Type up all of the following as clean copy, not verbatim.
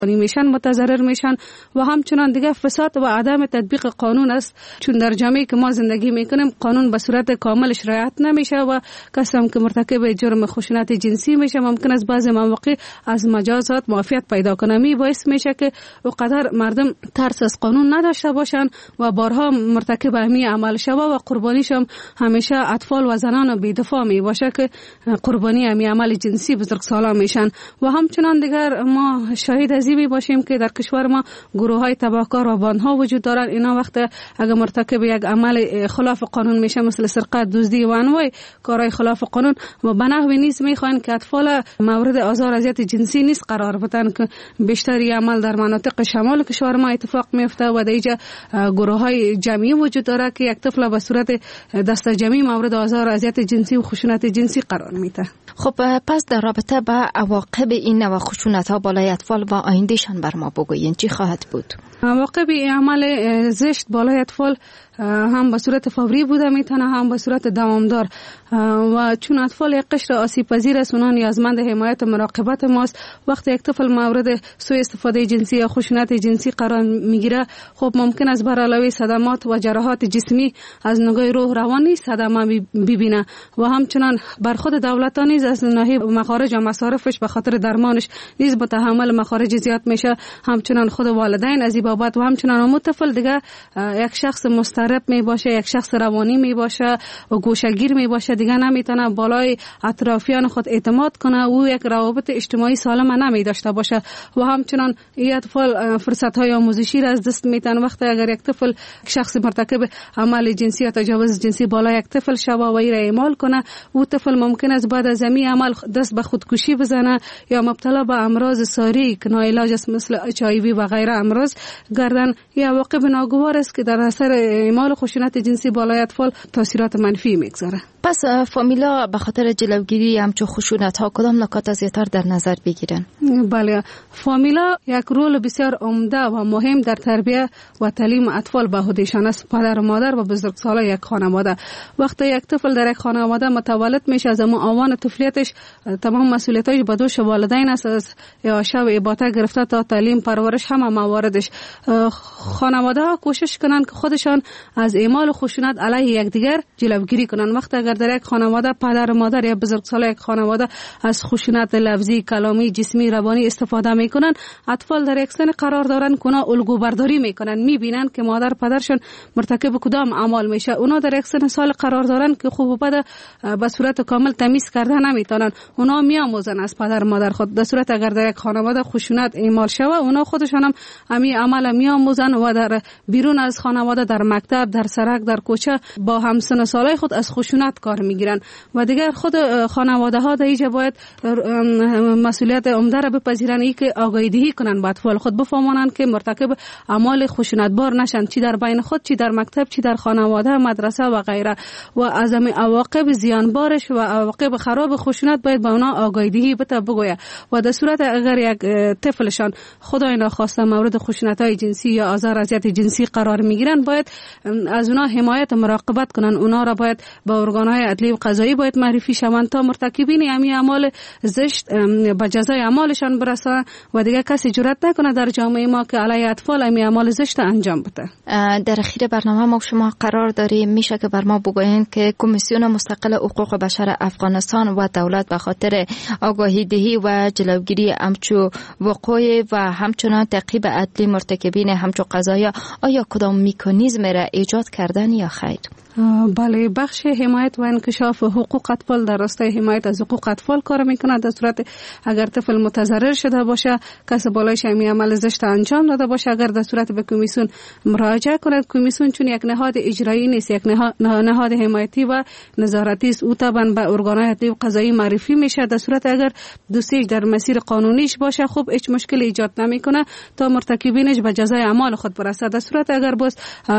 میشن متضرر میشن و همچنان دیگه فساد و عدم تطبیق قانون است، چون در جامعه که ما زندگی میکنیم قانون به صورت کاملش رعایت نمیشه و کسی هم که مرتکب جرم خشونت جنسی میشه ممکن است بعضی مواقع از مجازات معافیت پیدا کنه. می باعث میشه که اونقدر مردم ترس از قانون نداشته باشن و بارها مرتکب همین عمل شوه و قربانیش هم همیشه اطفال و زنان بی‌دفاع می باشه که قربانی همین عمل جنسی بزرگسالان میشن. و همچنان دیگر ما شاهد از این باشیم که در کشور ما گروه های تبهکار و باندها وجود دارن. اینا وقت اگر مرتکب یک عمل خلاف قانون میشه مثل سرقت، دزدی و انواع کارهای خلاف قانون و به نحوی نیز میخوان که اطفال مورد آزار اذیت جنسی نیست قرار بدن که بیشتری عمل در مناطق شمال کشور ما اتفاق میفته و در اینجا گروه های جمعی وجود داره که یک طفل به صورت دست جمعی مورد آزار اذیت جنسی و خشونت جنسی قرار میده. خب پس در رابطه با عواقب این نوع خشونت ها بالای اطفال و آیندهشان بر ما بگویین چی خواهد بود؟ عواقب این عمل زشت بالای اطفال هم به صورت فوری بوده میتونه هم به صورت دوامدار و چون اطفال یک قشر آسیب پذیر است اونها نیازمند حمایت و مراقبت ماست. وقتی یک طفل مورد سوء استفاده جنسی یا خشونت جنسی قرار میگیره خب ممکن است بر علاوه صدمات و جراحات جسمی از نگاه روح روانی صدمه ببینه و همچنان بر خود دولت نیز از ناحیه مخارج و مصارفش به خاطر درمانش نیز متحمل مخارج زیاد میشه. همچنان خود والدین از این بابت و همچنان اون طفل دیگه یک شخص مضطرب می باشه، یک شخص روانی می باشه و گوشه‌گیر می باشه، دیگه نمیتونه بالای اطرافیان خود اعتماد کنه و یک روابط اجتماعی سالم نمی داشته باشه و همچنان این اطفال فرصت های آموزشی را از دست میتن. وقتی اگر یک طفل شخص مرتکب عمل جنسی یا تجاوز جنسی بالای یک طفل شوه و این را اعمال کنه او طفل ممکن است بعد از همین عمل دست به خودکشی بزنه یا مبتلا به امراض ساری که ناعلاج است مثل HIV و غیره امراض گردن. این عواقب ناگوار است که در اثر اعمال خشونت جنسی بالای اطفال تاثیرات منفی میگذاره. پس فامیلا به خاطر جلوگیری همچون خشونت ها کدام نکات زیاتر در نظر بگیرن؟ بله، فامیلا یک رول بسیار عمده و مهم در تربیت و تعلیم اطفال به عهدهشان است. پدر و مادر و بزرگسالان یک خانواده. وقتی یک طفل در یک خانواده متولد میشه از آوان طفولیتش تمام مسئولیتش به دوش والدین است، از عاشق و اباطه گرفته تا تعلیم پرورش همه مواردش. خانواده ها کوشش کنن که خودشان از اعمال خشونت علیه یکدیگر جلوگیری کنن. وقتی اگر در یک خانواده پدر و مادر یا بزرگسالان یک خانواده از خشونت لفظی، کلامی، جسمی، روانی استفاده میکنن، اطفال در یک سن قرار دارن که اونا الگو برداری میکنن، میبینن که مادر پدرشون مرتکب کدام اعمال میشه. اونا در یک سن سال قرار دارن که خوب و بد به صورت کامل تمیز کرده نمیتونن. اونا میآموزن از پدر و مادر خود. در صورت اگر در یک خانواده خشونت اعمال شوه اونا خودشون هم همین عمل میآموزن و در بیرون از خانواده، در مکتب، در سرک، در کوچه با همسن سالای خود از خشونت کار میگیرن و دیگر خود خانواده ها در اینجا باید مسئولیت عمده را بپذیرن، ای که آگاهی دهی کنن به اطفال خود، بفهمونن که مرتکب اعمال خشونتبار نشن، چی در بین خود، چی در مکتب، چی در خانواده، مدرسه و غیره. و از همین عواقب زیانبارش و عواقب خراب خشونت باید به اونا آگاهی دهی بگوید و در صورت اگر یک طفلشان خدای ناخواسته مورد خشونت‌های جنسی یا آزار اذیت جنسی قرار میگیرن باید از اونا حمایت و مراقبت کنن. اونا را باید با ارگان‌های عدلی و قضایی باید معرفی شوند تا مرتکبین همین اعمال زشت به جزای اعمالشان برسن و دیگه کسی جرئت نکنه در جامعه ما که علیه اطفال همین اعمال زشت انجام بده. در اخیر برنامه ما شما قرار داریم، میشه که بر ما بگوین که کمیسیون مستقل حقوق بشر افغانستان و دولت به خاطر آگاهی دهی و جلوگیری همچو وقوع و همچنان تعقیب عدلی مرتکبین همچو قضایا آیا کدام مکانیزم را ایجاد کردن یا خیر؟ بله، بخش حمایت و انکشاف حقوق اطفال در راستای حمایت از حقوق اطفال کار میکنه. در صورت اگر طفل متضرر شده باشه، کس بالایش همین عمل زشت انجام داده باشه، اگر در صورت به کمیسیون مراجعه کنه، کمیسیون چون یک نهاد اجرایی نیست، یک نهاد حمایتی و نظارتی است، او طبعا به ارگان‌های عدلی و قضایی معرفی میشه. در صورت اگر دوستیش در مسیر قانونیش باشه خب هیچ مشکلی ایجاد نمیکنه تا مرتکبینش به جزای اعمال خود برسه. در صورت اگر باز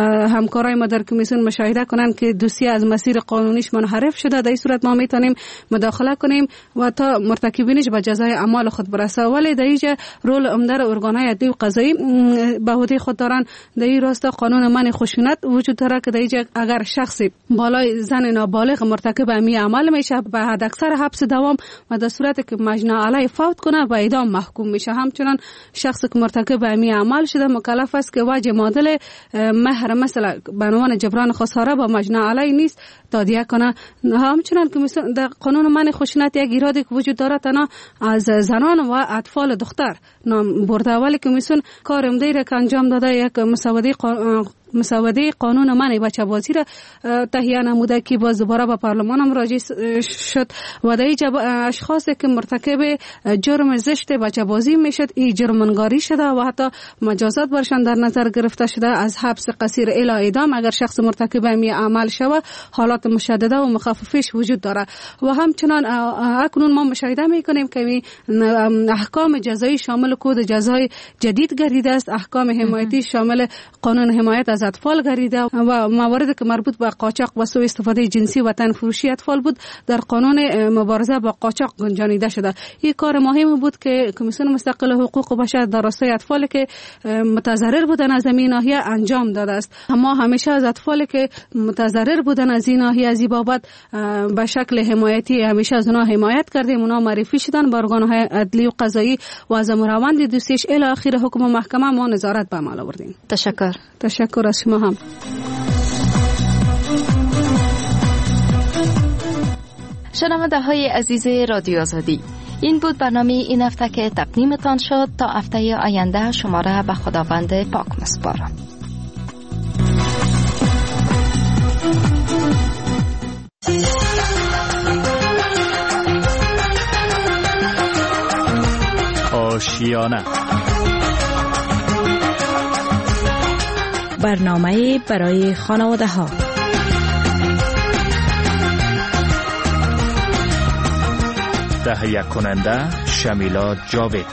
همکارای ما در کمیسیون مشاهده کنند که دوسیه از مسیر قانونیش منحرف شده، در این صورت ما میتونیم مداخله کنیم و تا مرتکبینش به جزای اعمال خود برسه. ولی در اینجا رول عمده ارگانهای عدلی و قضایی به عهده خود دارن. در این راستا قانون منع خشونت وجود داره که در اینجا اگر شخصی بالای زن نابالغ مرتکب امی عمل میشه به حد اکثر حبس دوام و در صورتی که مجنی علیه فوت کنه به اعدام محکوم میشه. همچنان شخصی که مرتکب امی عمل شده مکلف است که وجه معادل مهر مثلا به عنوان جبران خساره با مجنی علیه نیست تادیه کنه. همچنان که در قانون منع خشونت یک ایرادی که وجود داره تنها از زنان و اطفال دختر نام برده، ولی کمیسیون کار عمده را که انجام داده یک مسوده قانون منع بچه‌بازی را تهیه نموده که باز دوباره به پارلمان هم راجع شد و در اینجا اشخاصی که مرتکب جرم زشت بچه‌بازی میشد این جرمنگاری شده و حتی مجازات برشان در نظر گرفته شده از حبس قصیر الی اعدام اگر شخص مرتکب می عمل شود. حالات مشدده و مخففش وجود داره و همچنان اکنون ما مشاهده میکنیم که احکام جزایی شامل کد جزای جدید گردیده است. احکام حمایتی شامل قانون حمایت از اطفال گردیده و مواردی که مربوط به قاچاق و سوء استفاده جنسی و تن فروشی اطفال بود در قانون مبارزه با قاچاق گنجانیده شده. این کار مهمی بود که کمیسیون مستقل حقوق بشر در راستای اطفالی که متضرر بودن از این ناحیه انجام داده است. اما همیشه از اطفالی که متضرر بودن از این ناحیه از این بابت به شکل حمایتی همیشه از اونها حمایت کردیم. اونها معرفی شدن به ارگان‌های عدلی و قضایی و از روند دوستیش الی آخر حکم محکمه ما نظارت به عمل آوردیم. تشکر از شما هم. شنونده های عزیز رادیو آزادی، این بود برنامه این هفته که تقدیمتان شد. تا هفته آینده شما را به خداوند پاک می‌سپارم. آشیانه، برنامه برای خانواده ها. تهیه کننده شمیلا جاوید.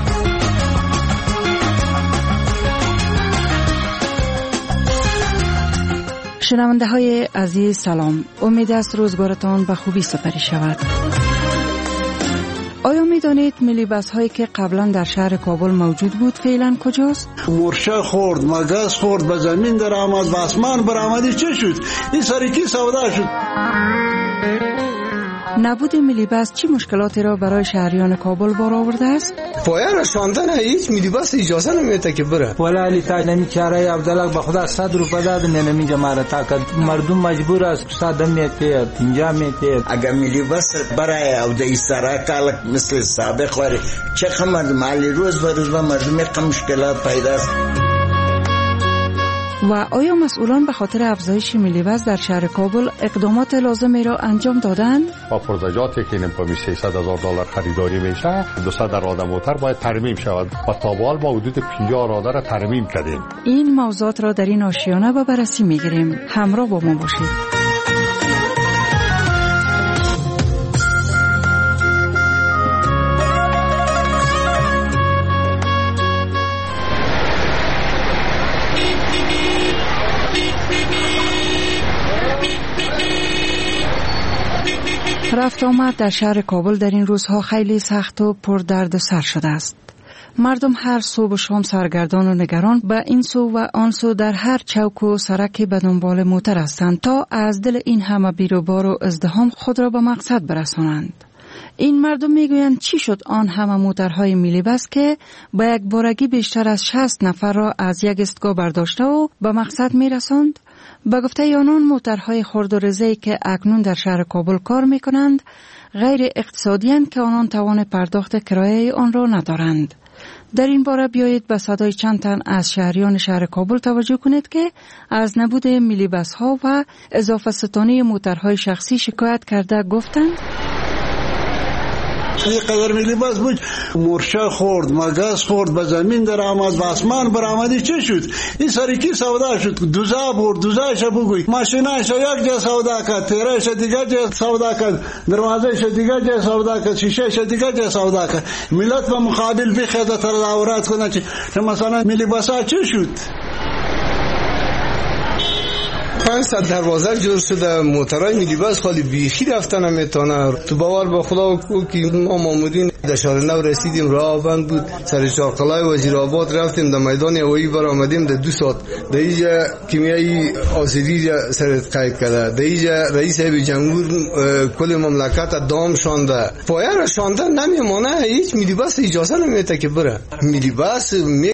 شنونده های عزیز سلام، امید است روزگارتان به خوبی سپری شود. آیا می دانید ملی بس هایی که قبلا در شهر کابل موجود بود فعلا کجاست؟ مرشه خورد، مگس خورد، به زمین در آمد، به آسمان برآمدی چه شد؟ این سرکی سودا شد. نبود ملی بس چه مشکلاتی را برای شهریان کابل بار آورده است؟ پایه رساندن هیچ ملی بس اجازه نمیده که بره. ولی علی تاج نمیچاره عبدالله به خدا 100 روپیه داد نمیجه ماره تا مردم مجبور است 100 میته 50 میته. اگر ملی بس برای او د استراحت کال مثل سابق وری چه خمر مالی روز به روز مردم یک مشکلات پیدا است. و آیا مسئولان به خاطر افزایش ملی وزن در شهر کابل اقدامات لازمی را انجام دادند؟ با پرزجاتی که نمی‌فهمی $300,000 خریداری میشه 200 راده موتر باید ترمیم شود و تا به حال ما حدود 50 راده را ترمیم کردیم. این موضوعات را در این آشیانه به بررسی می‌گیریم. همراه با ما باشید. رفت آمد در شهر کابل در این روزها خیلی سخت و پر درد سر شده است. مردم هر صبح و شام سرگردان و نگران به این سو و آن سو در هر چوک و سرک به دنبال موتر هستند تا از دل این همه بیروبار و ازدحام خود را به مقصد برسانند. این مردم میگویند چی شد آن همه موترهای میلی بس که با یک بارگی بیشتر از 60 نفر را از یک ایستگاه برداشته و به مقصد میرساند؟ به گفته آنان موترهای خرد و رزه‌ای که اکنون در شهر کابل کار میکنند غیر اقتصادی اند که آنان توان پرداخت کرایه آن را ندارند. در این باره بیایید به صدای چند تن از شهریان شهر کابل توجه کنید که از نبود میلی بس ها و اضافه ستانی موترهای شخصی شکایت کرده گفتند یک قدر ملی بس بود مرشه خورد، مگس خورد، به زمین در آمد، به آسمان برآمدی چه شد؟ این سرکی سودا شد. دوزه برد، دوزهش بگوی ماشینش یک جا سودا کرد، تیرهش دیگه جا سودا کرد، دروازهش دیگه جا سودا کرد، شیشهش دیگه جا سودا کرد. ملت به مقابل بخیزه تظاهرات کنه که مثلا ملی بس ها چه شد؟ 500 دروازه جور شده، موترای ملی بس خالی بیخی رفتن نمیتونه. تو باور به خدا که ما مامورین در شهر نو رسیدیم، راه بند بود، سر چاقلای وزیرآباد رفتیم، در میدان هوایی برآمدیم، در 2 ساعت در اینجا کیمیایی آسیدی سرت قید کرده، در اینجا رئیس جمهور کل مملکت دام شانده، پایه را شانده نمیمانه، هیچ ملی بس اجازه نمیده که بره. ملی بس